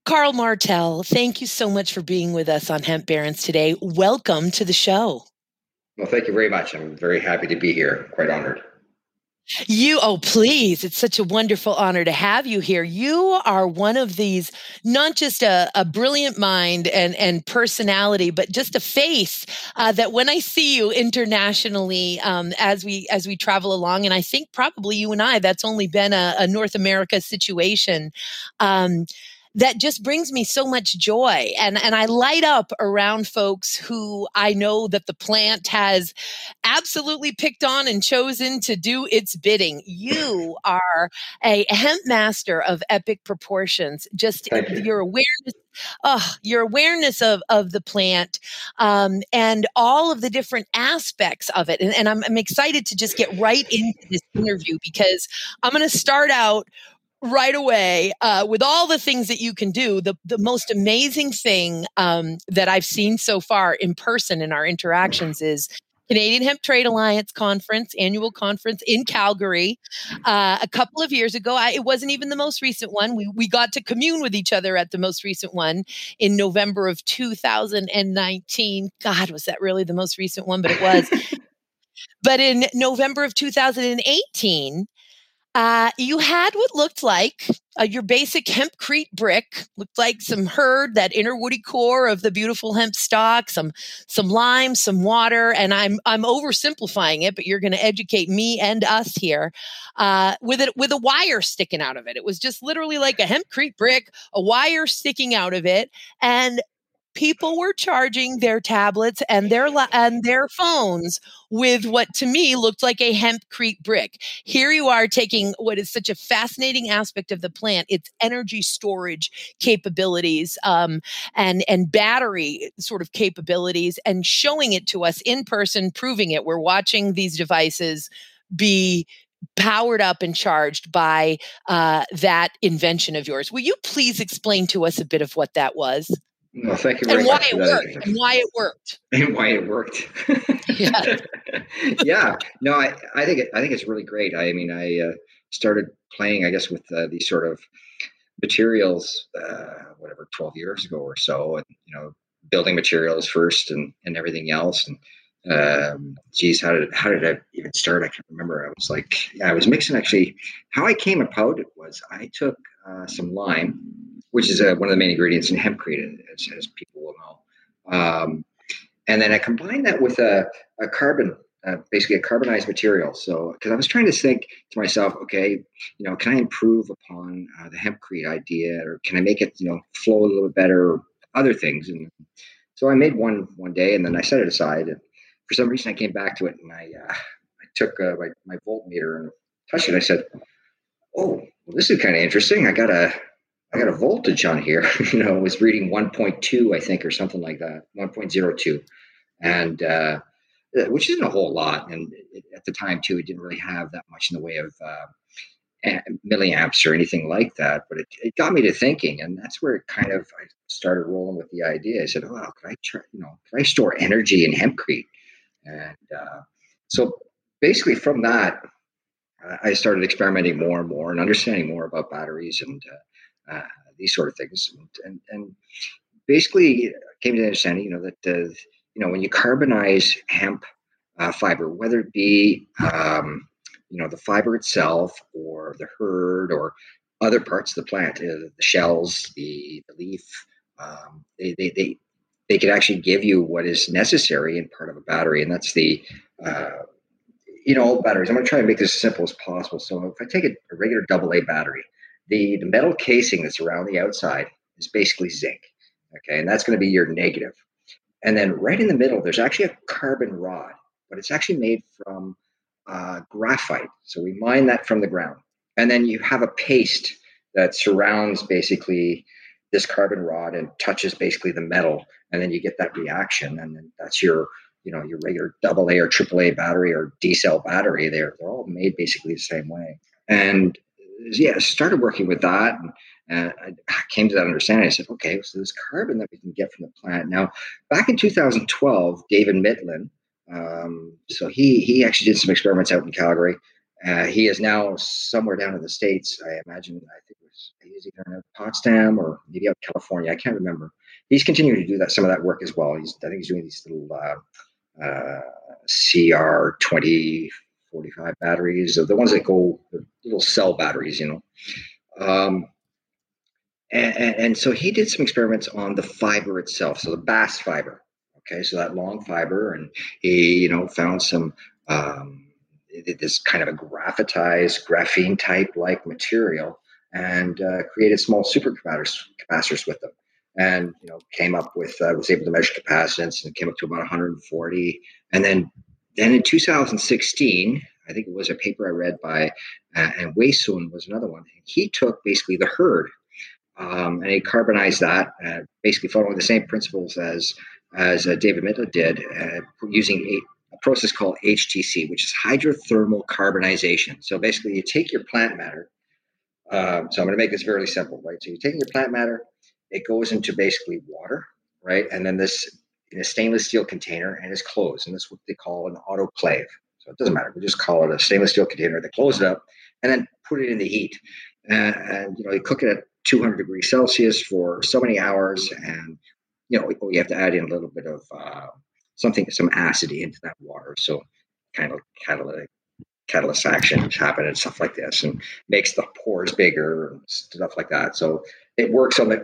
Carl Martel, thank you so much for being with us on Hemp Barons today. Welcome to the show. Well, thank you very much. I'm very happy to be here. Quite honored. Please. It's such a wonderful honor to have you here. You are one of these, not just a brilliant mind and personality, but just a face that when I see you internationally, as we travel along, and I think probably you and I, that's only been a North America situation. That just brings me so much joy. And I light up around folks who I know that the plant has absolutely picked on and chosen to do its bidding. You are a hemp master of epic proportions. Just your awareness of the plant, and all of the different aspects of it. And I'm excited to just get right into this interview because I'm going to start out right away with all the things that you can do. The most amazing thing that I've seen so far in person in our interactions is Canadian Hemp Trade Alliance annual conference in Calgary a couple of years ago. It wasn't even the most recent one. We got to commune with each other at the most recent one in November of 2019. God, was that really the most recent one? But it was. But in November of 2018, you had what looked like your basic hempcrete brick, looked like some hurd, that inner woody core of the beautiful hemp stalk, some lime, some water, and I'm oversimplifying it, but you're going to educate me and us here with a wire sticking out of it. It was just literally like a hempcrete brick, a wire sticking out of it, and people were charging their tablets and their phones with what to me looked like a hempcrete brick. Here you are taking what is such a fascinating aspect of the plant, its energy storage capabilities, and battery sort of capabilities, and showing it to us in person, proving it. We're watching these devices be powered up and charged by that invention of yours. Will you please explain to us a bit of what that was? Well, thank you very much for that. And why it worked. And why it worked. Yeah. Yeah. No, I think it's really great. I mean, I started playing, I guess, with these sort of materials, 12 years ago or so, and building materials first and everything else. And geez, how did I even start? I can't remember. I was mixing. Actually, how I came about it was I took some lime, which is one of the main ingredients in hempcrete, as people will know. And then I combined that with a carbon, basically a carbonized material. So, because I was trying to think to myself, okay, can I improve upon the hempcrete idea, or can I make it, flow a little bit better, or other things? And so I made one day, and then I set it aside. And for some reason, I came back to it, and I took my voltmeter and touched it. I said, "Oh, well, this is kind of interesting. I got a voltage on here." It was reading 1.2, I think, or something like that, 1.02, and which isn't a whole lot. And at the time, too, it didn't really have that much in the way of milliamps or anything like that. But it got me to thinking, and that's where I started rolling with the idea. I said, "Oh, well, can I store energy in hempcrete?" And so basically, from that, I started experimenting more and more and understanding more about batteries and these sort of things, and basically came to the understanding, that when you carbonize hemp fiber, whether it be the fiber itself or the hurd or other parts of the plant, the shells, the leaf, they could actually give you what is necessary in part of a battery, and that's the batteries. I'm going to try and make this as simple as possible. So if I take a regular AA battery, the metal casing that's around the outside is basically zinc. Okay, and that's going to be your negative. And then right in the middle, there's actually a carbon rod, but it's actually made from graphite. So we mine that from the ground. And then you have a paste that surrounds basically this carbon rod and touches basically the metal. And then you get that reaction. And then that's your regular AA or AAA battery or D cell battery. They're all made basically the same way. And yeah, I started working with that, and I came to that understanding. I said, okay, so there's carbon that we can get from the plant. Now, back in 2012, David Mitlin, so he actually did some experiments out in Calgary. He is now somewhere down in the States, I imagine. I think He's either in Potsdam or maybe out in California. I can't remember. He's continuing to do that some of that work as well. I think he's doing these little CR2045 batteries, the ones that go the little cell batteries, Um, and so he did some experiments on the fiber itself, so the bast fiber. Okay, so that long fiber, and he, found some this kind of a graphene type like material, and created small supercapacitors with them, and came up with was able to measure capacitance and came up to about 140, and then in 2016. I think it was a paper I read by, and Wei Sun was another one. He took basically the herd and he carbonized that, basically following the same principles as David Mittler did, using a process called HTC, which is hydrothermal carbonization. So basically, you take your plant matter. So I'm going to make this very simple, right? So you're taking your plant matter, it goes into basically water, right? And then this in a stainless steel container, and it's closed, and this is what they call an autoclave. So it doesn't matter. We just call it a stainless steel container. They close it up and then put it in the heat. And you cook it at 200 degrees Celsius for so many hours, and you have to add in a little bit of some acid into that water, so kind of catalyst actions happen and stuff like this, and makes the pores bigger and stuff like that. So it works on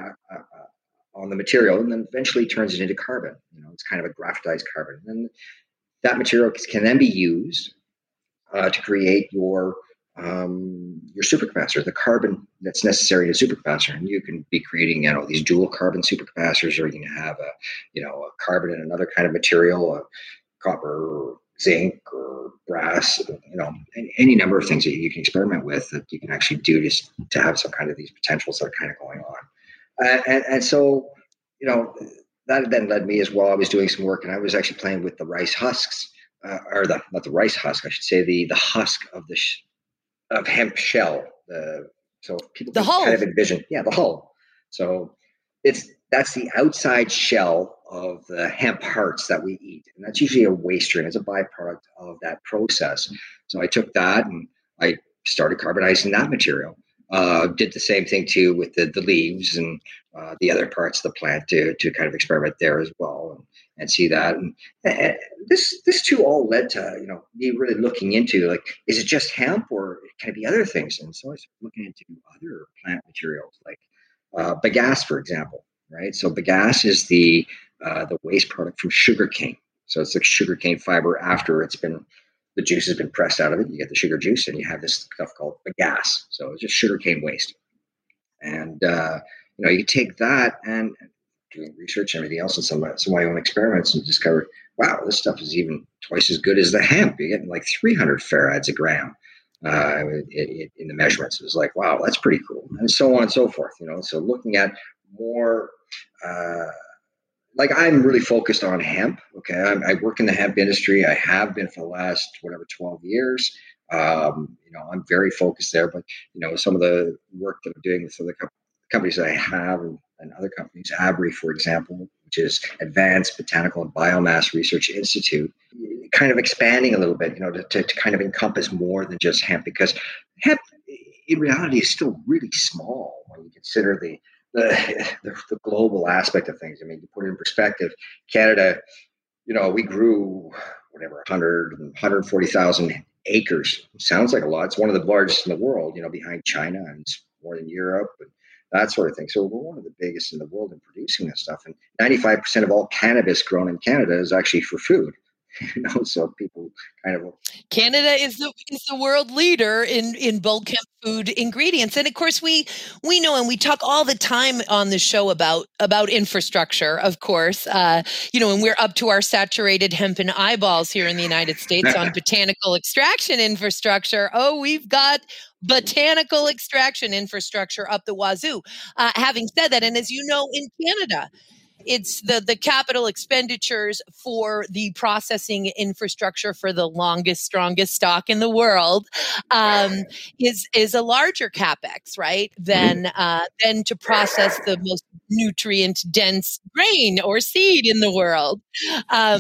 the material, and then eventually turns it into carbon. It's kind of a graphitized carbon, and that material can then be used to create your supercapacitor, the carbon that's necessary in a supercapacitor. And you can be creating, these dual carbon supercapacitors, or you can have a carbon and another kind of material, copper or zinc or brass, any number of things that you can experiment with that you can actually do to have some kind of these potentials that are kind of going on. And so, that then led me as well. I was doing some work, and I was actually playing with the rice husks, not the rice husk, I should say, the husk of of hemp shell. So people can kind of envision, the hull. So that's the outside shell of the hemp hearts that we eat, and that's usually a waste stream. It's a byproduct of that process. So I took that and I started carbonizing that material. Did the same thing too with the leaves and the other parts of the plant to kind of experiment there as well and see that. And this too all led to me really looking into, like, is it just hemp or can it be other things? And so I started looking into other plant materials like bagasse, for example. Right, so bagasse is the waste product from sugarcane. So it's like sugarcane fiber after the juice has been pressed out of it. You get the sugar juice, and you have this stuff called bagasse. So it's just sugarcane waste. And you take that and doing research and everything else, and some of my own experiments, and discovered, wow, this stuff is even twice as good as the hemp. You're getting like 300 farads a gram in the measurements. It was like, wow, that's pretty cool, and so on and so forth. So looking at more. Like, I'm really focused on hemp. Okay, I work in the hemp industry. I have been for the last 12 years. I'm very focused there. But some of the work that I'm doing with some of the companies that I have and other companies, ABRI, for example, which is Advanced Botanical and Biomass Research Institute, kind of expanding a little bit, to kind of encompass more than just hemp, because hemp in reality is still really small when you consider the global aspect of things. I mean, to put it in perspective, Canada, we grew 140,000 acres. Sounds like a lot. It's one of the largest in the world, behind China, and it's more than Europe and that sort of thing. So we're one of the biggest in the world in producing this stuff. And 95% of all cannabis grown in Canada is actually for food. So people kind of. Canada is the world leader in bulk hemp food ingredients, and of course we know, and we talk all the time on the show about infrastructure. Of course, and we're up to our saturated hempen eyeballs here in the United States on botanical extraction infrastructure. Oh, we've got botanical extraction infrastructure up the wazoo. Having said that, and as you know, in Canada, it's the capital expenditures for the processing infrastructure for the longest, strongest stock in the world is a larger capex, right? Than to process the most nutrient dense grain or seed in the world.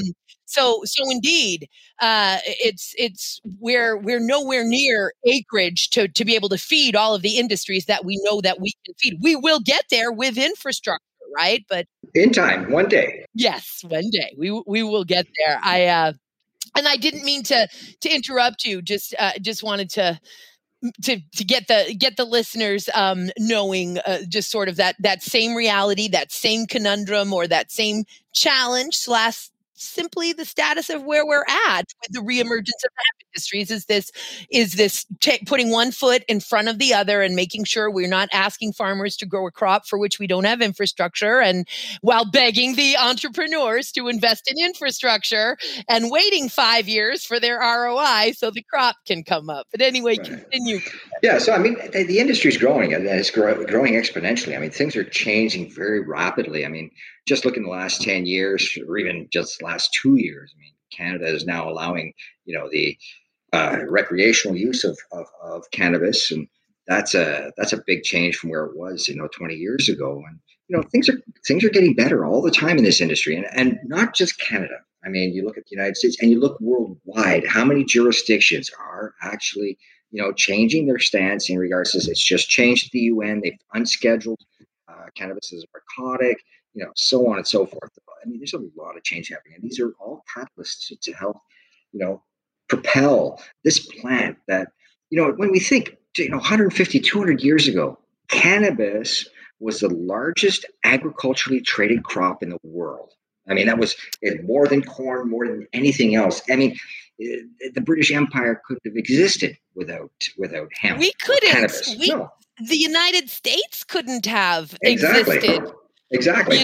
So indeed, it's we're nowhere near acreage to be able to feed all of the industries that we know that we can feed. We will get there with infrastructure, right? But In time, one day. yes, one day we will get there. And I didn't mean to interrupt you. Just wanted to get the listeners knowing just sort of that same reality, that same conundrum, or that same challenge slash simply the status of where we're at with the reemergence of hemp industries. Is this putting one foot in front of the other and making sure we're not asking farmers to grow a crop for which we don't have infrastructure, and while begging the entrepreneurs to invest in infrastructure and waiting 5 years for their ROI so the crop can come up. But anyway, Right. continue. Yeah, so I mean, the industry is growing, and it's growing exponentially. I mean, things are changing very rapidly. I mean, just look in the last 10 years, or even just the last 2 years. I mean, Canada is now allowing, the recreational use of cannabis, and that's a big change from where it was, 20 years ago. And things are getting better all the time in this industry, and not just Canada. I mean, you look at the United States and you look worldwide. How many jurisdictions are actually changing their stance in regards to this? It's just changed the UN. They've unscheduled cannabis as a narcotic, so on and so forth. I mean, there's a lot of change happening, and these are all catalysts to help, you know, propel this plant that, when we think, 150, 200 years ago, cannabis was the largest agriculturally traded crop in the world. I mean, that was more than corn, more than anything else. I mean, the British Empire couldn't have existed without hemp. We couldn't. Cannabis. No. The United States couldn't have Exactly. existed. Exactly.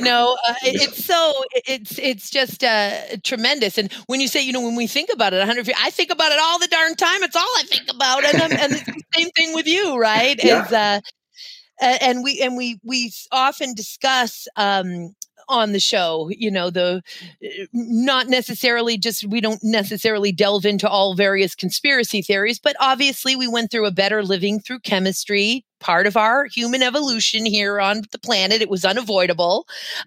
It's just tremendous. And when you say, when we think about it, 100, I think about it all the darn time. It's all I think about, and it's the same thing with you, right? Yeah. And we often discuss on the show, the not necessarily just, we don't necessarily delve into all various conspiracy theories, but obviously we went through a better living through chemistry, part of our human evolution here on the planet. It was unavoidable.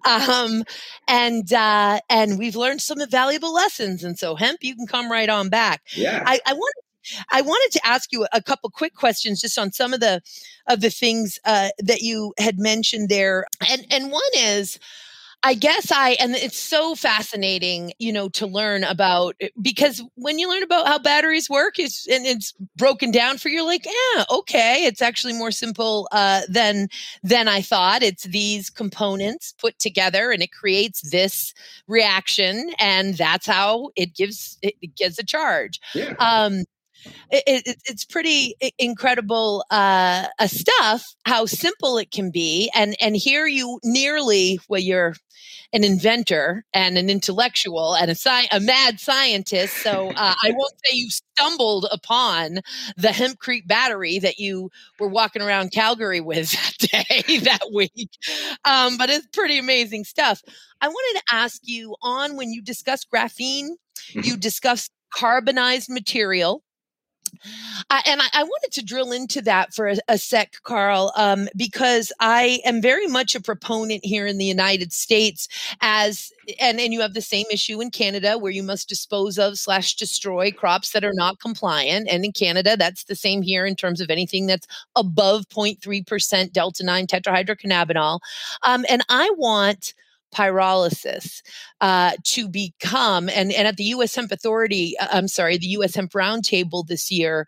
And we've learned some valuable lessons. And so hemp, you can come right on back. Yeah. I wanted to ask you a couple quick questions just on some of the things that you had mentioned there. And one is, I guess and it's so fascinating, to learn about, because when you learn about how batteries work and it's broken down for you, you're like, yeah, okay, it's actually more simple than I thought. It's these components put together and it creates this reaction, and that's how it gives a charge. Yeah. It's pretty incredible stuff, how simple it can be. And here you you're an inventor and an intellectual and a mad scientist. So I won't say you stumbled upon the hempcrete battery that you were walking around Calgary with that week. But it's pretty amazing stuff. I wanted to ask you, when you discuss graphene, you discuss carbonized material. And I wanted to drill into that for a sec, Carl, because I am very much a proponent here in the United States and you have the same issue in Canada, where you must dispose of / destroy crops that are not compliant. And in Canada, that's the same here in terms of anything that's above 0.3% Delta-9 tetrahydrocannabinol. And I want pyrolysis to become, and at the U.S. Hemp Authority, the U.S. Hemp Roundtable this year,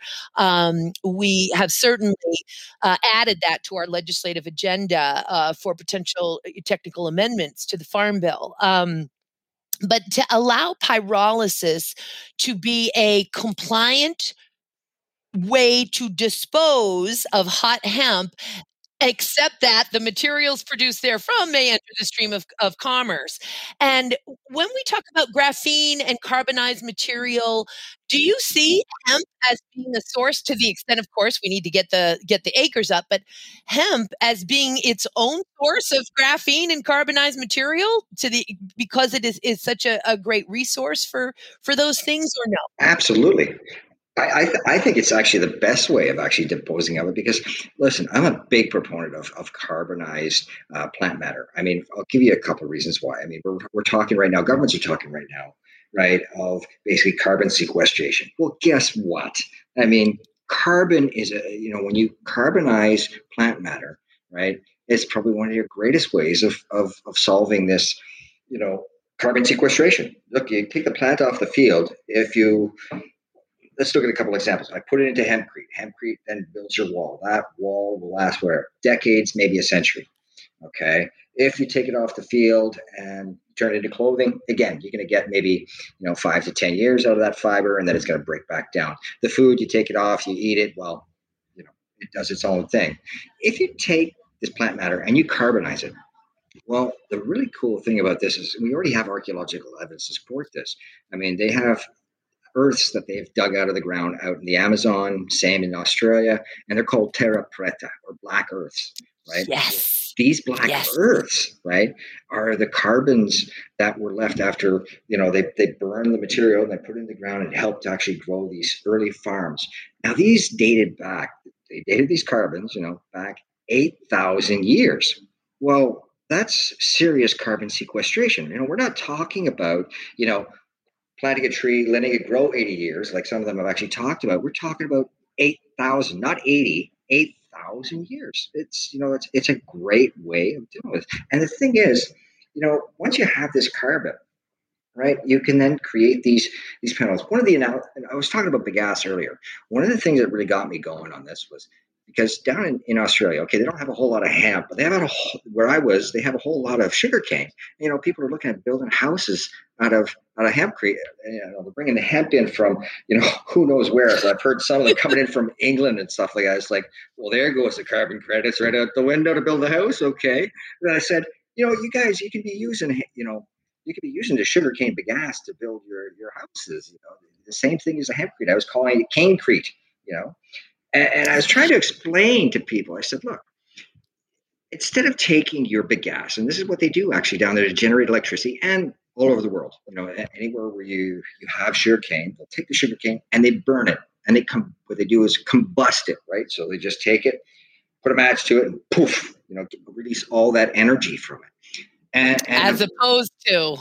we have certainly added that to our legislative agenda for potential technical amendments to the Farm Bill. But to allow pyrolysis to be a compliant way to dispose of hot hemp, except that the materials produced therefrom may enter the stream of commerce. And when we talk about graphene and carbonized material, do you see hemp as being a source, to the extent, of course, we need to get the acres up, but hemp as being its own source of graphene and carbonized material because it is such a great resource for those things, or no? Absolutely. I think it's actually the best way of actually disposing of it, because, listen, I'm a big proponent of carbonized plant matter. I mean, I'll give you a couple of reasons why. I mean, we're talking right now, governments are talking right now right, of basically carbon sequestration. Well, guess what? I mean, carbon is when you carbonize plant matter, right, it's probably one of your greatest ways of solving this, carbon sequestration. Look, you take the plant off the field. If you Let's look at a couple of examples. I put it into hempcrete. Hempcrete then builds your wall. That wall will last where decades, maybe a century. Okay. If you take it off the field and turn it into clothing, again, you're going to get maybe 5 to 10 years out of that fiber, and then it's going to break back down. The food, you take it off, you eat it. Well, it does its own thing. If you take this plant matter and you carbonize it, well, the really cool thing about this is we already have archaeological evidence to support this. I mean, they have earths that they've dug out of the ground out in the Amazon, same in Australia, and they're called terra preta or black earths, right? Yes. These black earths, right, are the carbons that were left after, they burned the material and they put it in the ground and helped to actually grow these early farms. Now, they dated these carbons, back 8,000 years. Well, that's serious carbon sequestration. We're not talking about, planting a tree, letting it grow 80 years, like some of them have actually talked about. We're talking about 8,000, not 80, 8,000 years. It's a great way of doing it. And the thing is, once you have this carbon, right, you can then create these panels. I was talking about bagasse earlier. One of the things that really got me going on this was because down in Australia, okay, they don't have a whole lot of hemp, but they have where I was, they have a whole lot of sugarcane. People are looking at building houses out of hempcrete. They're bringing the hemp in from, who knows where. So I've heard some of them coming in from England and stuff like that. It's like, well, there goes the carbon credits right out the window to build a house. Okay. And I said, you guys, you could be using the sugarcane bagasse to build your houses. The same thing as a hempcrete. I was calling it canecrete. And I was trying to explain to people. I said, look, instead of taking your bagasse, and this is what they do actually down there to generate electricity, and all over the world, anywhere where you have sugarcane, they'll take the sugarcane and they burn it, and what they do is combust it, right? So they just take it, put a match to it, and poof, release all that energy from it. And as opposed to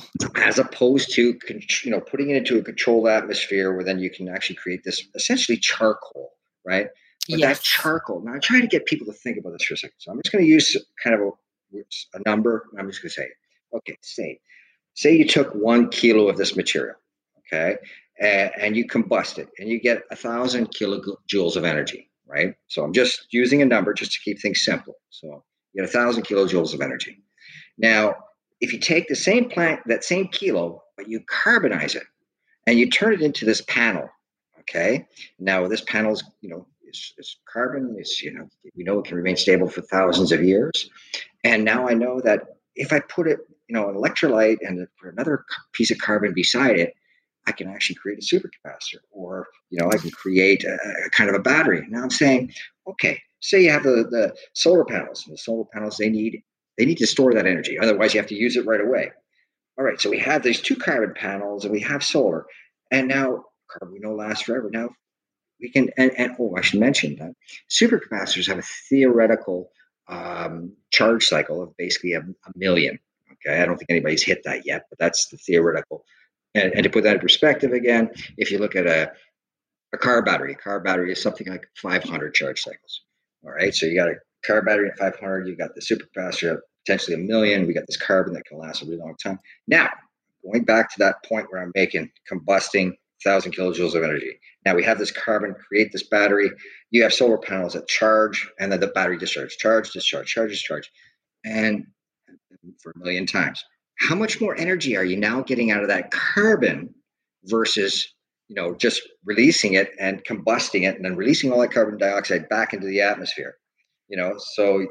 putting it into a controlled atmosphere where then you can actually create this essentially charcoal, right? But that charcoal. Now, I'm trying to get people to think about this for a second. So I'm just going to use kind of a number. And I'm just going to say, okay, say you took 1 kilo of this material, okay, and you combust it, and you get 1,000 kilojoules of energy, right? So I'm just using a number just to keep things simple. So you get 1,000 kilojoules of energy. Now, if you take the same plant, that same kilo, but you carbonize it and you turn it into this panel, okay? Now, this panel is, is carbon. We know it can remain stable for thousands of years. And now I know that if I put it, an electrolyte and put another piece of carbon beside it, I can actually create a supercapacitor, or, I can create a kind of a battery. Now I'm saying, okay, say you have the solar panels. And the solar panels, they need to store that energy. Otherwise, you have to use it right away. All right, so we have these 2 carbon panels and we have solar. And now carbon we know lasts forever. Now we can, and I should mention that supercapacitors have a theoretical charge cycle of basically a million. Okay, I don't think anybody's hit that yet, but that's the theoretical. And to put that in perspective again, if you look at a car battery is something like 500 charge cycles. All right, so you got a car battery at 500, you got the supercapacitor at potentially a million, we got this carbon that can last a really long time. Now, going back to that point where I'm making combusting 1,000 kilojoules of energy. Now we have this carbon, create this battery. You have solar panels that charge, and then the battery discharge, charge, discharge, charge, discharge, and for a million times. How much more energy are you now getting out of that carbon versus just releasing it and combusting it and then releasing all that carbon dioxide back into the atmosphere? So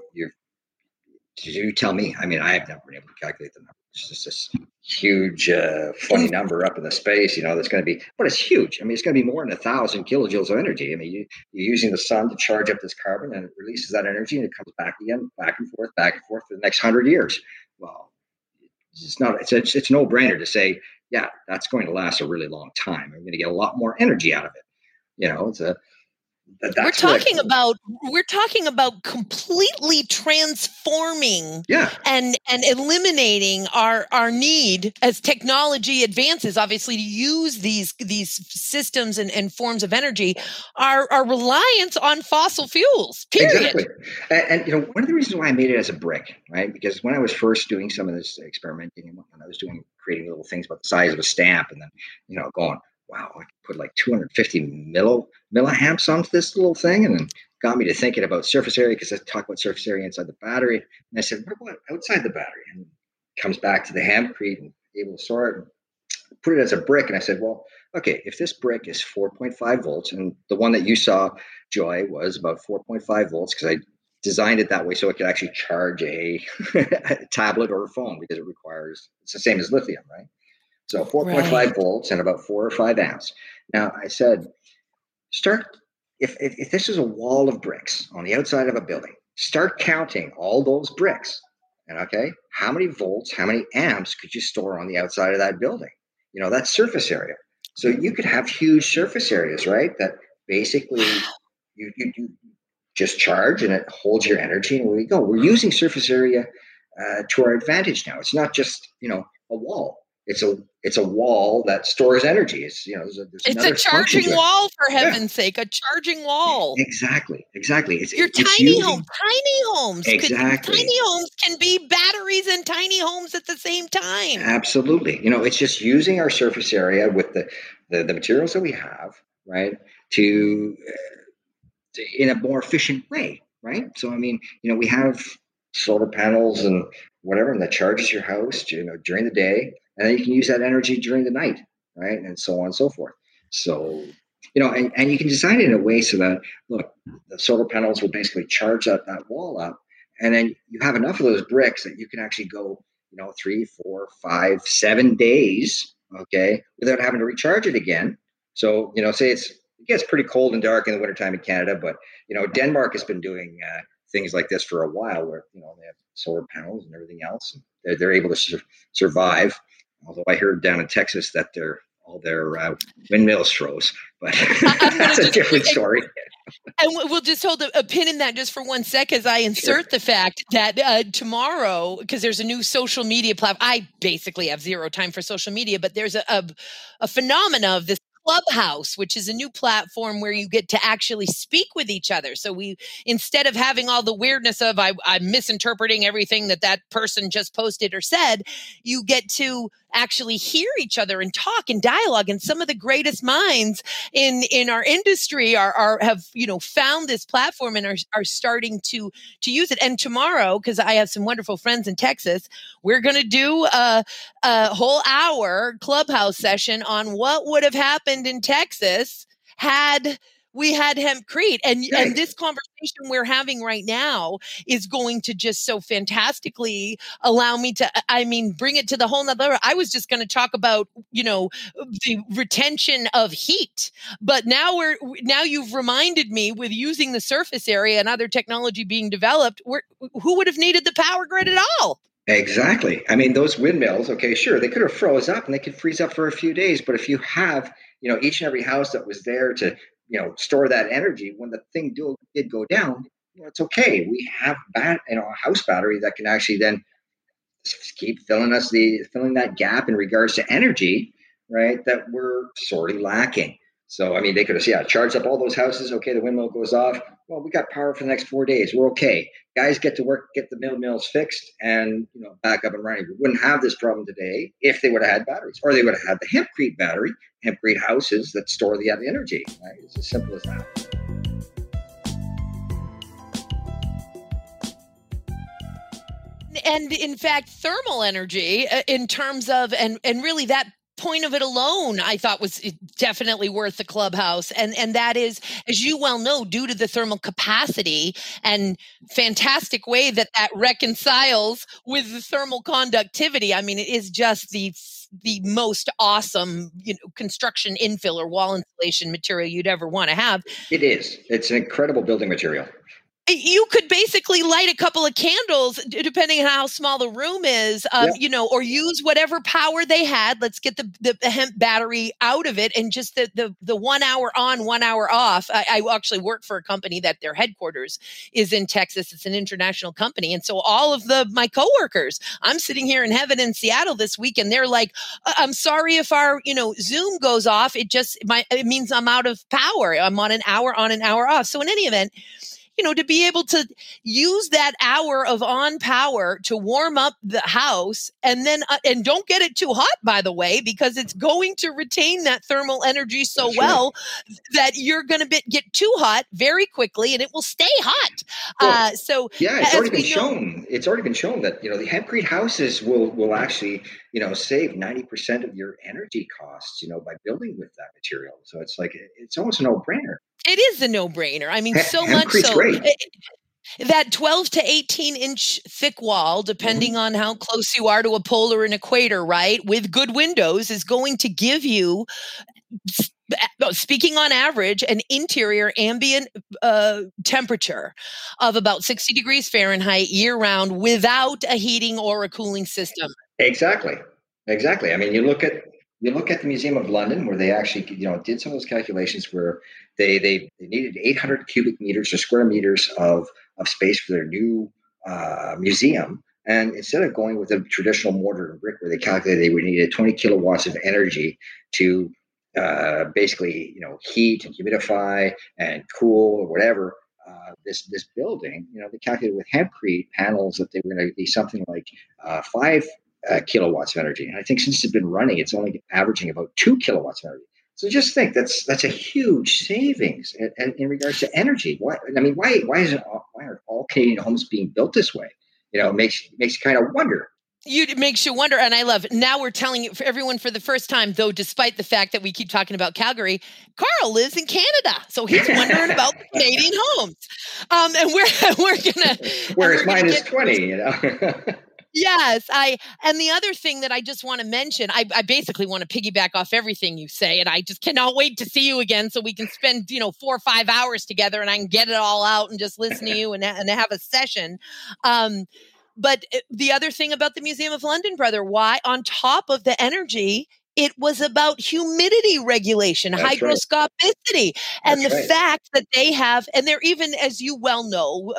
you tell me. I mean, I have never been able to calculate the number. It's just this huge, funny number up in the space, that's going to be, but it's huge. I mean, it's going to be more than 1,000 kilojoules of energy. I mean, you're using the sun to charge up this carbon, and it releases that energy, and it comes back again, back and forth for the next 100 years. Well, it's a no-brainer to say, yeah, that's going to last a really long time. I'm going to get a lot more energy out of it. We're that's what talking about completely transforming yeah, and eliminating our need as technology advances, obviously, to use these systems and forms of energy, our reliance on fossil fuels, exactly. period. And one of the reasons why I made it as a brick, right? Because when I was first doing some of this experimenting and whatnot, I was creating little things about the size of a stamp, and then going, wow, I could put like 250 milliamps onto this little thing, and then got me to thinking about surface area, because I talk about surface area inside the battery, and I said, what about outside the battery? And it comes back to the hempcrete and able to store it. And put it as a brick. And I said, well, okay, if this brick is 4.5 volts, and the one that you saw, Joy, was about 4.5 volts, because I designed it that way so it could actually charge a tablet or a phone, because it's the same as lithium, right? So 4.5 Right. volts and about 4 or 5 amps. Now I said, start, if this is a wall of bricks on the outside of a building, start counting all those bricks. And okay, how many volts, how many amps could you store on the outside of that building? That's surface area. So you could have huge surface areas, right? That basically you just charge and it holds your energy, and away you go. We're using surface area to our advantage now. It's not just a wall. It's a wall that stores energy. There's It's a another function charging to it. wall, for Yeah, heaven's sake, a charging wall. exactly. Your It's tiny using homes, tiny exactly. homes can be batteries and tiny homes at the same time. Absolutely. It's just using our surface area with the materials that we have, right, to in a more efficient way, right? So, I mean, we have solar panels and whatever, and that charges your house, during the day, and then you can use that energy during the night, right? And so on and so forth. So, and you can design it in a way so that, look, the solar panels will basically charge that wall up, and then you have enough of those bricks that you can actually go, 3, 4, 5, 7 days, okay, without having to recharge it again. So, say it gets pretty cold and dark in the wintertime in Canada, but Denmark has been doing things like this for a while, where they have solar panels and everything else, and they're able to survive. Although I heard down in Texas that all their windmills froze, but I'm going to that's a just different story. And we'll just hold a pin in that just for one sec as I Sure. insert the fact that tomorrow, because there's a new social media platform. I basically have zero time for social media, but there's a phenomena of this Clubhouse, which is a new platform where you get to actually speak with each other. So instead of having all the weirdness of I'm misinterpreting everything that person just posted or said, you get to actually hear each other and talk and dialogue. And some of the greatest minds in our industry have found this platform and are starting to use it. And tomorrow, because I have some wonderful friends in Texas, we're going to do a whole hour Clubhouse session on what would have happened in Texas had we had hempcrete. And Right. this conversation we're having right now is going to just so fantastically allow me to, bring it to the whole nother. I was just going to talk about, the retention of heat, but now you've reminded me, with using the surface area and other technology being developed, who would have needed the power grid at all? Exactly. I mean, those windmills, okay, sure, they could have froze up and they could freeze up for a few days, but if you have, each and every house that was there to, store that energy, when the thing did go down, it's okay. We have a house battery that can actually then keep filling that gap in regards to energy, right? That we're sorely lacking. So, I mean, they could have, charged up all those houses. Okay, the windmill goes off. Well, we got power for the next 4 days. We're okay. Guys get to work, get the mills fixed, and back up and running. We wouldn't have this problem today if they would have had batteries, or they would have had the hempcrete battery, hempcrete houses that store the energy. Right? It's as simple as that. And in fact, thermal energy, in terms of, and really that point of it alone, I thought was definitely worth the Clubhouse. And that is, as you well know, due to the thermal capacity and fantastic way that reconciles with the thermal conductivity. I mean, it is just the most awesome, construction infill or wall insulation material you'd ever want to have. It is. It's an incredible building material. You could basically light a couple of candles, depending on how small the room is, Yeah. or use whatever power they had. Let's get the hemp battery out of it, and just the 1 hour on, 1 hour off. I actually work for a company that their headquarters is in Texas. It's an international company, and so all of my coworkers, I'm sitting here in heaven in Seattle this week, and they're like, "I'm sorry if our Zoom goes off. It means I'm out of power. I'm on an hour on, an hour off." So in any event, to be able to use that hour of on power to warm up the house, and then and don't get it too hot, by the way, because it's going to retain that thermal energy so That's well that you're going to get too hot very quickly, and it will stay hot. Well, So yeah, it's as already been we know, shown. It's already been shown that the hempcrete houses will actually save 90% of your energy costs by building with that material. So it's like it's almost a no-brainer. it is a no-brainer. I mean, so much Hempcrete's so. great. That 12 to 18-inch thick wall, depending on how close you are to a pole or an equator, right, with good windows, is going to give you, speaking on average, an interior ambient temperature of about 60 degrees Fahrenheit year-round without a heating or a cooling system. Exactly. I mean, you look at the Museum of London, where they actually did some of those calculations where they needed 800 cubic meters or square meters of space for their new museum. And instead of going with a traditional mortar and brick, where they calculated they would need 20 kilowatts of energy to basically heat and humidify and cool or whatever this building, they calculated with hempcrete panels that they were going to be something like 5 kilowatts of energy. And I think since it's been running, it's only averaging about 2 kilowatts of energy. So just think that's a huge savings in regards to energy. Why aren't all Canadian homes being built this way? It makes you kind of wonder. It makes you wonder, and I love it. Now we're telling it for everyone for the first time, though, despite the fact that we keep talking about Calgary, Carl lives in Canada, so he's wondering about the Canadian homes. And we're gonna, whereas mine is 20. Yes, and the other thing that I just want to mention, I basically want to piggyback off everything you say, and I just cannot wait to see you again so we can spend 4 or 5 hours together, and I can get it all out and just listen to you and have a session. But the other thing about the Museum of London, brother, why on top of the energy, it was about humidity regulation, That's right. hygroscopicity, and That's the right. fact that they have, and they're even, as you well know,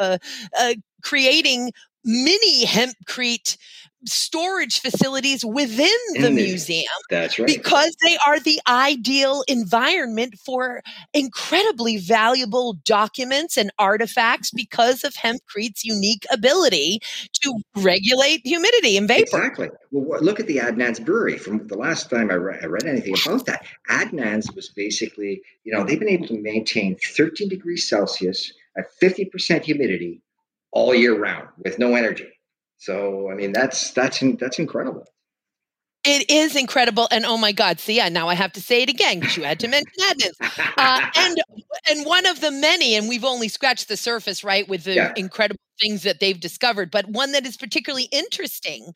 creating mini hempcrete storage facilities within the museum. That's right. Because they are the ideal environment for incredibly valuable documents and artifacts because of hempcrete's unique ability to regulate humidity and vapor. Exactly. Well, look at the Adnan's Brewery. From the last time I read anything about that, Adnan's was basically, they've been able to maintain 13 degrees Celsius at 50% humidity all year round with no energy. So, I mean, that's incredible. It is incredible, and oh my God! So yeah, now I have to say it again because you had to mention Adnan's, and one of the many, and we've only scratched the surface, right, with the incredible things that they've discovered. But one that is particularly interesting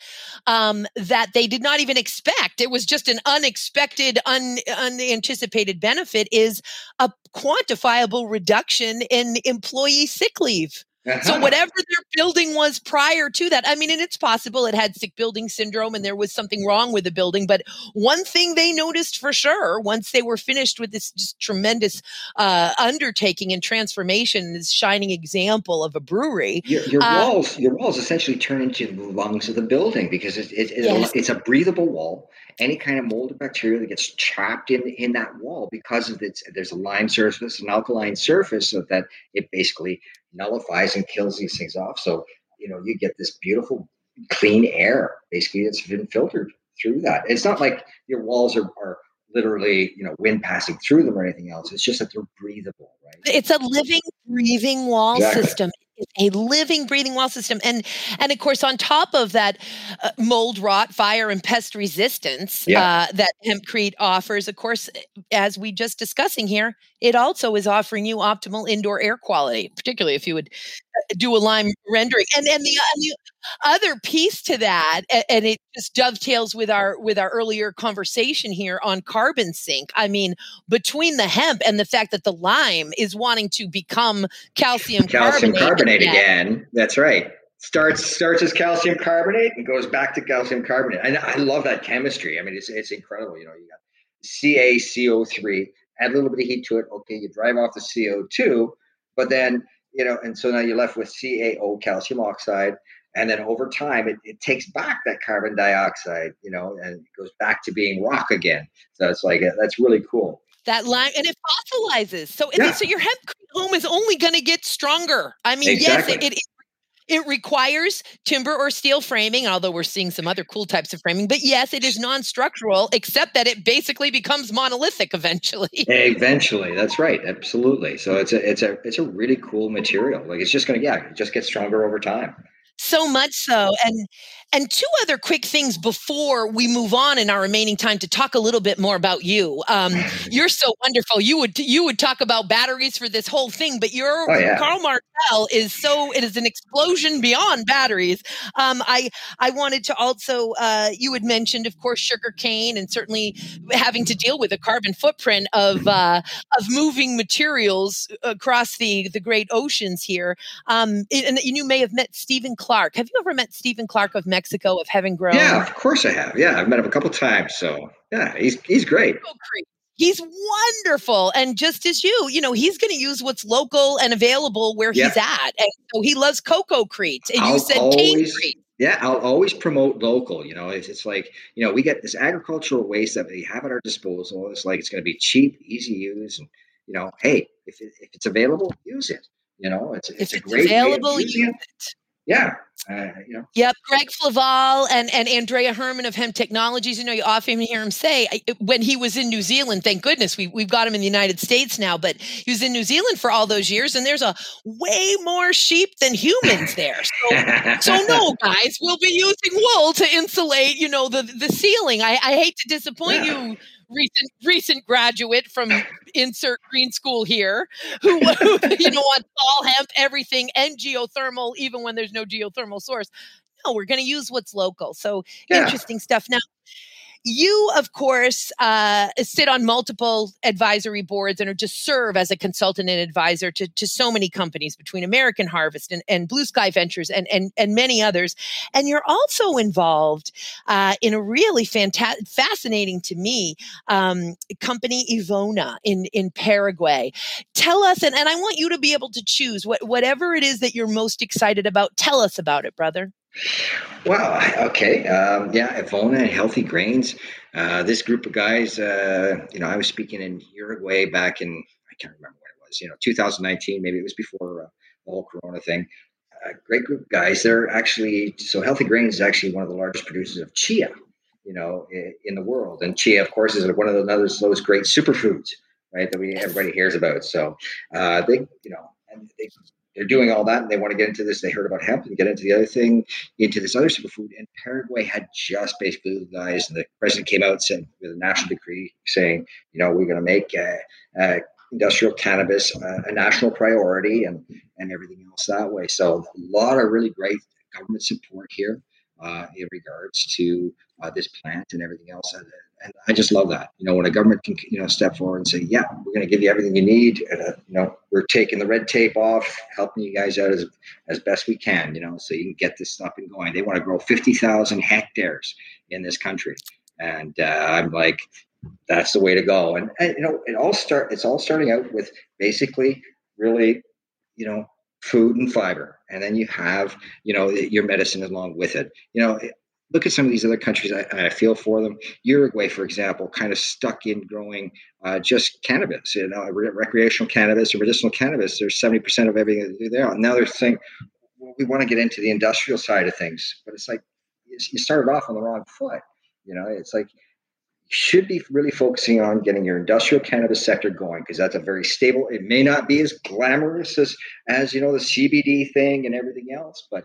that they did not even expect, it was just an unexpected, unanticipated benefit, is a quantifiable reduction in employee sick leave. So whatever their building was prior to that, I mean, and it's possible it had sick building syndrome and there was something wrong with the building. But one thing they noticed for sure, once they were finished with this just tremendous undertaking and transformation, this shining example of a brewery. Your walls essentially turn into the lungs of the building because it's a breathable wall. Any kind of mold or bacteria that gets trapped in that wall because of there's a lime surface, an alkaline surface, so that it basically nullifies and kills these things off. So, you get this beautiful clean air. Basically, it's been filtered through that. It's not like your walls are literally, wind passing through them or anything else. It's just that they're breathable, right? It's a living, breathing wall system. It's a living, breathing wall system. And of course, on top of that, mold, rot, fire, and pest resistance that hempcrete offers, of course, as we just discussing here, it also is offering you optimal indoor air quality, particularly if you would do a lime rendering. And the other piece to that, and it just dovetails with our earlier conversation here on carbon sink. I mean, between the hemp and the fact that the lime is wanting to become calcium carbonate again. That's right. Starts as calcium carbonate and goes back to calcium carbonate. And I love that chemistry. I mean, it's incredible. You know, you got CaCO3, add a little bit of heat to it. Okay, you drive off the CO2, but then, you know, and so now you're left with CaO, calcium oxide. And then over time, it takes back that carbon dioxide, you know, and it goes back to being rock again. So it's like, that's really cool. That lime, and it fossilizes. So, Yeah. so your hemp home is only going to get stronger. I mean, exactly. Yes, it requires timber or steel framing, although we're seeing some other cool types of framing. But yes, it is non-structural, except that it basically becomes monolithic eventually. Eventually, that's right. Absolutely. So it's a really cool material. Like it's just gonna it just get stronger over time. So much so. And two other quick things before we move on in our remaining time to talk a little bit more about you. You're so wonderful. You would talk about batteries for this whole thing, but Carl Martel it is an explosion beyond batteries. I wanted to also, you had mentioned, of course, sugarcane, and certainly having to deal with the carbon footprint of moving materials across the great oceans here. And you may have met Stephen Clark. Have you ever met Stephen Clark of Mexico, of Heaven Grown? Yeah, of course I have. Yeah, I've met him a couple times. So yeah, he's great. He's wonderful. And just as you know, he's going to use what's local and available where he's at. And so he loves Coco-Crete. And you said Cane-Crete. Yeah, I'll always promote local. You know, it's like, you know, we get this agricultural waste that we have at our disposal. It's like it's going to be cheap, easy use. And, you know, hey, if it's available, use it. You know, it's a great available, way of using it. Yeah. You know. Yep. Greg Flaval and Andrea Herman of Hemp Technologies. You know, you often hear him say when he was in New Zealand, thank goodness we've got him in the United States now, but he was in New Zealand for all those years, and there's a way more sheep than humans there. So no, guys, we'll be using wool to insulate, you know, the ceiling. I hate to disappoint you, recent graduate from insert green school here, who you know, wants all hemp, everything, and geothermal, even when there's no geothermal source. No, we're going to use what's local. So interesting stuff. Now, you, of course, sit on multiple advisory boards and just serve as a consultant and advisor to so many companies between American Harvest and Blue Sky Ventures and many others. And you're also involved in a really fascinating to me company, Ivona, in Paraguay. Tell us, and I want you to be able to choose whatever it is that you're most excited about. Tell us about it, brother. Wow. Okay. Ivona and Healthy Grains. This group of guys, you know, I was speaking in Uruguay back in, I can't remember when it was, you know, 2019, maybe it was before the whole Corona thing. Great group of guys. They're actually, so Healthy Grains is actually one of the largest producers of chia, you know, in the world. And chia, of course, is one of those great superfoods, right, that everybody hears about. So they, you know, and they're doing all that and they want to get into this. They heard about hemp and get into the other thing, into this other superfood. And Paraguay had just basically the guys, and the president came out and said with a national decree saying, you know, we're going to make industrial cannabis a national priority and everything else that way. So a lot of really great government support here in regards to this plant and everything else. And I just love that, you know, when a government can, you know, step forward and say, yeah, we're going to give you everything you need. And, you know, we're taking the red tape off, helping you guys out as best we can, you know, so you can get this up and going. They want to grow 50,000 hectares in this country. And I'm like, that's the way to go. And you know, it's all starting out with basically really, you know, food and fiber. And then you have, you know, your medicine along with it. You know, look at some of these other countries. I feel for them. Uruguay, for example, kind of stuck in growing just cannabis, you know, recreational cannabis or medicinal cannabis. There's 70% of everything they do there. Now they're saying, well, we want to get into the industrial side of things. But it's like, you started off on the wrong foot. You know, it's like, you should be really focusing on getting your industrial cannabis sector going, because that's a very stable, it may not be as glamorous as you know, the CBD thing and everything else, but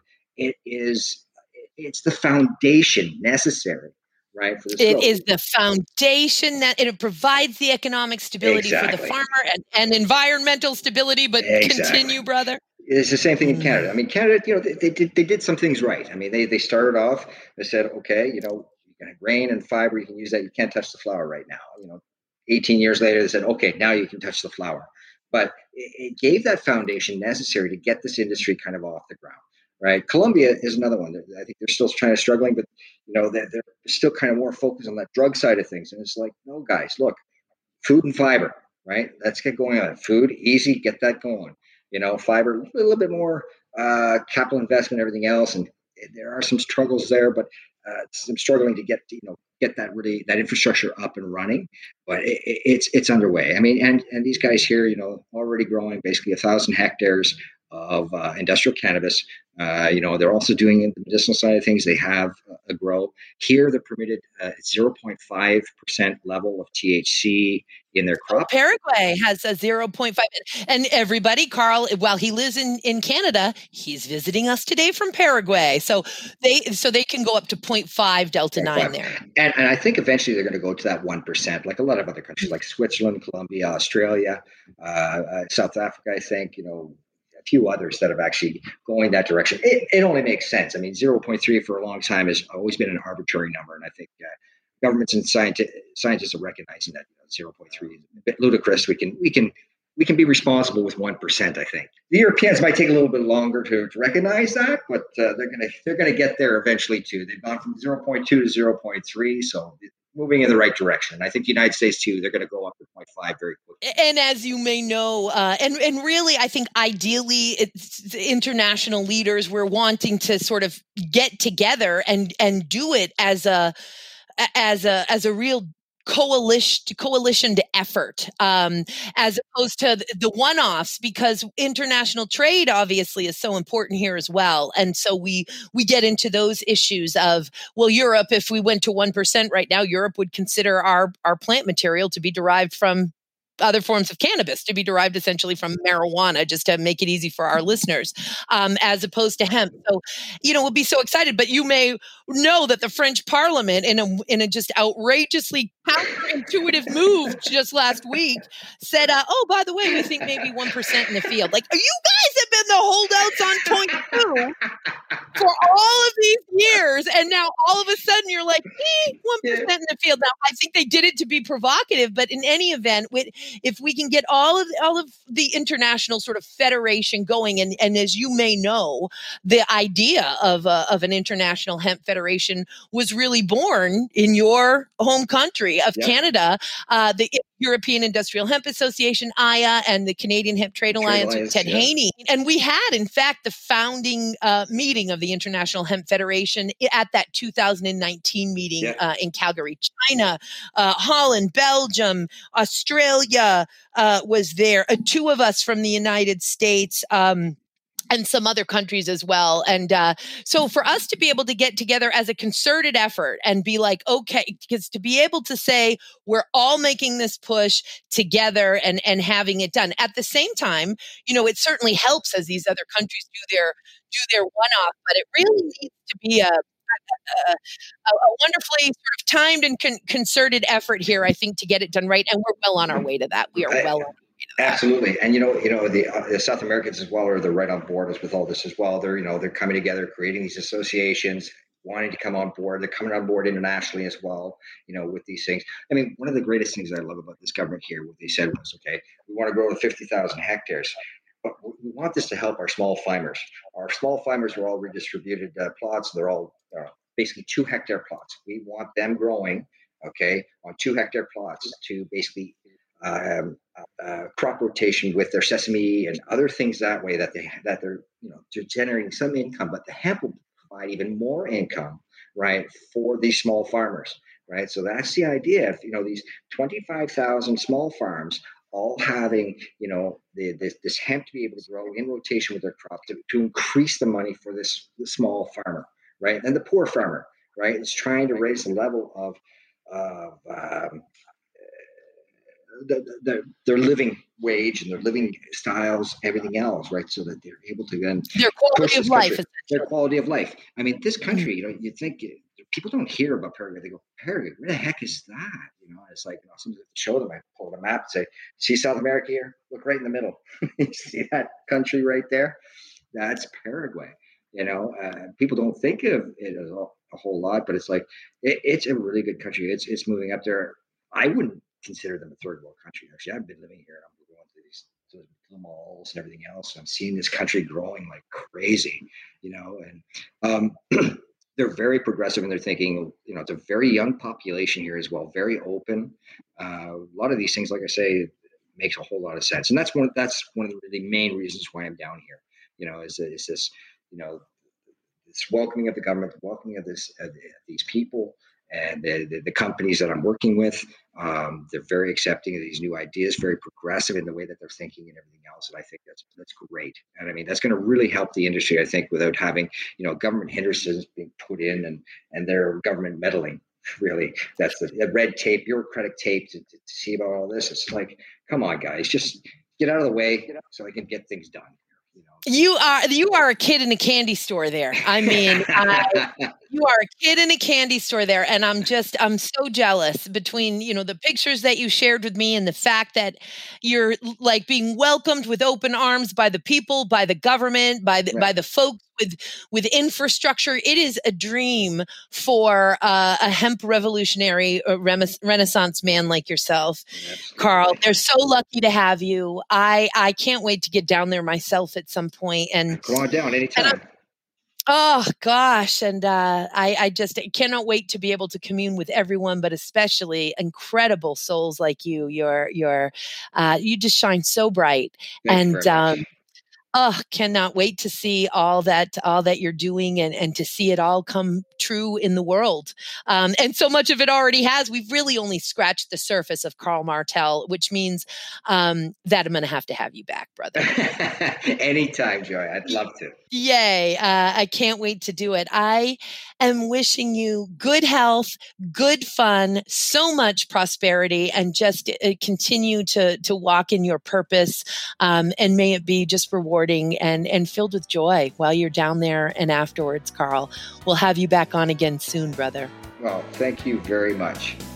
it's the foundation necessary, right? For this it growth. Is the foundation that it provides the economic stability for the farmer and environmental stability, but continue, brother. It's the same thing in Canada. I Mm. mean, Canada, they did some things right. I mean, they started off, they said, okay, you can have grain and fiber, you can use that. You can't touch the flour right now. 18 years later, they said, okay, now you can touch the flour. But it gave that foundation necessary to get this industry kind of off the ground, right? Colombia is another one. I think they're still trying to struggling, but they're still kind of more focused on that drug side of things. And it's like, no, guys, look, food and fiber, right? Let's get going on it. Food, easy, get that going. Fiber, a little bit more capital investment, everything else, and there are some struggles there, but some struggling to get that infrastructure up and running. But it's underway. I mean, and these guys here, already growing basically 1,000 hectares of industrial cannabis. They're also doing in the medicinal side of things. They have a grow here. They're permitted 0.5% level of THC in their Oh, crop. Paraguay has a 0.5. And everybody, Carl, while he lives in Canada, he's visiting us today from Paraguay. So they can go up to 0.5 Delta 9 there. And I think eventually they're going to go to that 1%, like a lot of other countries, like Switzerland, Colombia, Australia, South Africa, I think, a few others that have actually going that direction. It only makes sense. I mean, 0.3 for a long time has always been an arbitrary number. And I think governments and scientists are recognizing that 0.3 is a bit ludicrous. We can be responsible with 1%. I think the Europeans might take a little bit longer to recognize that, but they're gonna get there eventually too. They've gone from 0.2 to 0.3, so moving in the right direction. I think the United States too. They're going to go up to 0.5 very quickly. And as you may know, and really, I think ideally, it's international leaders were wanting to sort of get together and do it as a real coalition effort, as opposed to the one-offs, because international trade obviously is so important here as well. And so we get into those issues of, well, Europe, if we went to 1% right now, Europe would consider our plant material to be derived from other forms of cannabis, to be derived essentially from marijuana, just to make it easy for our listeners, as opposed to hemp. So, we'll be so excited. But you may know that the French Parliament, in a just outrageously counterintuitive move just last week, said, "Oh, by the way, we think maybe 1% in the field." Like, you guys have been the holdouts on 0.2 for all of these years, and now all of a sudden you're like, 1% in the field. Now, I think they did it to be provocative, but in any event, if we can get all of the international sort of federation going, and as you may know, the idea of an international hemp federation was really born in your home country of Canada, the European Industrial Hemp Association, IA, and the Canadian Hemp Trade Alliance with Ted Haney. And we had, in fact, the founding meeting of the International Hemp Federation at that 2019 meeting in Calgary. China, Holland, Belgium, Australia was there. Two of us from the United States, and some other countries as well. And so for us to be able to get together as a concerted effort and be like, okay, because to be able to say we're all making this push together and having it done at the same time, it certainly helps as these other countries do their one-off, but it really needs to be a wonderfully sort of timed and concerted effort here, I think, to get it done right. And we're well on our way to that. We are well on our way to that. Absolutely. And the South Americans as well they're right on board us with all this as well. They're coming together, creating these associations, wanting to come on board. They're coming on board internationally as well, with these things. I mean, one of the greatest things I love about this government here, what they said was, okay, we want to grow to 50,000 hectares, but we want this to help our small farmers. Our small farmers are all redistributed plots. They're all basically 2-hectare plots. We want them growing, okay, on 2-hectare plots to basically crop rotation with their sesame and other things that way that they're generating some income, but the hemp will provide even more income, right, for these small farmers, right? So that's the idea of these 25,000 small farms all having this hemp to be able to grow in rotation with their crops to increase the money for the small farmer, right, and the poor farmer, right, is trying to raise the level of their living wage and their living styles, everything else, right? So that they're able to then their quality of life. Their quality of life. I mean, this country, you think people don't hear about Paraguay. They go, Paraguay, where the heck is that? It's like, sometimes I show them, I pull the map and say, see South America here? Look right in the middle. You see that country right there? That's Paraguay. People don't think of it as a whole lot, but it's like, it's a really good country. It's moving up there. I wouldn't consider them a third world country. Actually, I've been living here. I'm going to the malls and everything else. And I'm seeing this country growing like crazy, and they're very progressive in their thinking. It's a very young population here as well, very open. A lot of these things, like I say, makes a whole lot of sense, and that's one of the main reasons why I'm down here. Is this, this welcoming of the government, the welcoming of these people, and the companies that I'm working with. They're very accepting of these new ideas, very progressive in the way that they're thinking and everything else. And I think that's great. And I mean, that's going to really help the industry, I think, without having, government hindrances being put in and their government meddling. Really, that's the red tape, bureaucratic tape to see about all this. It's like, come on, guys, just get out of the way so I can get things done. You are a kid in a candy store there. I mean, you are a kid in a candy store there. And I'm so jealous between, the pictures that you shared with me and the fact that you're like being welcomed with open arms by the people, by the government, by the folks with infrastructure. It is a dream for a hemp revolutionary Renaissance man like yourself, Carl. They're so lucky to have you. I can't wait to get down there myself at some point. And come on down anytime. Oh gosh. And I just cannot wait to be able to commune with everyone, but especially incredible souls like you. You just shine so bright. Thanks and cannot wait to see all that you're doing and to see it all come true in the world. And so much of it already has. We've really only scratched the surface of Carl Martel, which means that I'm going to have you back, brother. Anytime, Joy. I'd love to. Yay. I can't wait to do it. I am wishing you good health, good fun, so much prosperity, and just continue to walk in your purpose. And may it be just rewarding and filled with joy while you're down there and afterwards, Carl. We'll have you back on again soon, brother. Well, thank you very much.